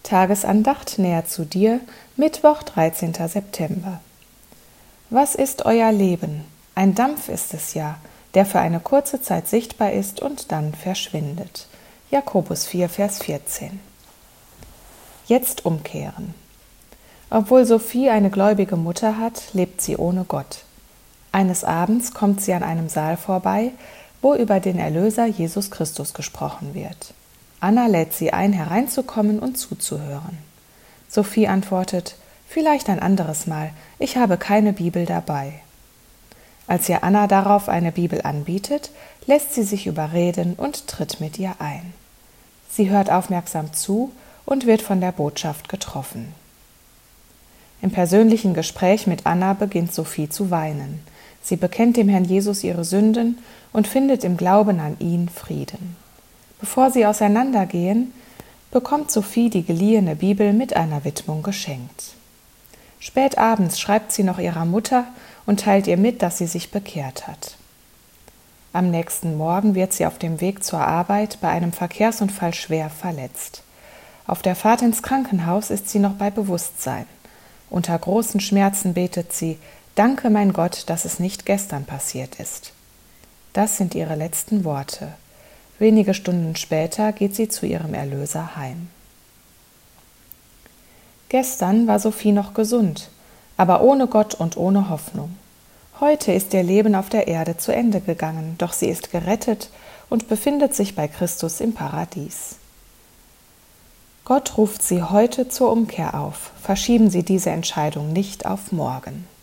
Tagesandacht näher zu dir, Mittwoch, 13. September. Was ist euer Leben? Ein Dampf ist es ja, der für eine kurze Zeit sichtbar ist und dann verschwindet. Jakobus 4, Vers 14. Jetzt umkehren. Obwohl Sophie eine gläubige Mutter hat, lebt sie ohne Gott. Eines Abends kommt sie an einem Saal vorbei, wo über den Erlöser Jesus Christus gesprochen wird. Anna lädt sie ein, hereinzukommen und zuzuhören. Sophie antwortet: Vielleicht ein anderes Mal, ich habe keine Bibel dabei. Als ihr Anna darauf eine Bibel anbietet, lässt sie sich überreden und tritt mit ihr ein. Sie hört aufmerksam zu und wird von der Botschaft getroffen. Im persönlichen Gespräch mit Anna beginnt Sophie zu weinen. Sie bekennt dem Herrn Jesus ihre Sünden und findet im Glauben an ihn Frieden. Bevor sie auseinandergehen, bekommt Sophie die geliehene Bibel mit einer Widmung geschenkt. Spät abends schreibt sie noch ihrer Mutter und teilt ihr mit, dass sie sich bekehrt hat. Am nächsten Morgen wird sie auf dem Weg zur Arbeit bei einem Verkehrsunfall schwer verletzt. Auf der Fahrt ins Krankenhaus ist sie noch bei Bewusstsein. Unter großen Schmerzen betet sie: Danke, mein Gott, dass es nicht gestern passiert ist. Das sind ihre letzten Worte. Wenige Stunden später geht sie zu ihrem Erlöser heim. Gestern war Sophie noch gesund, aber ohne Gott und ohne Hoffnung. Heute ist ihr Leben auf der Erde zu Ende gegangen, doch sie ist gerettet und befindet sich bei Christus im Paradies. Gott ruft sie heute zur Umkehr auf. Verschieben Sie diese Entscheidung nicht auf morgen.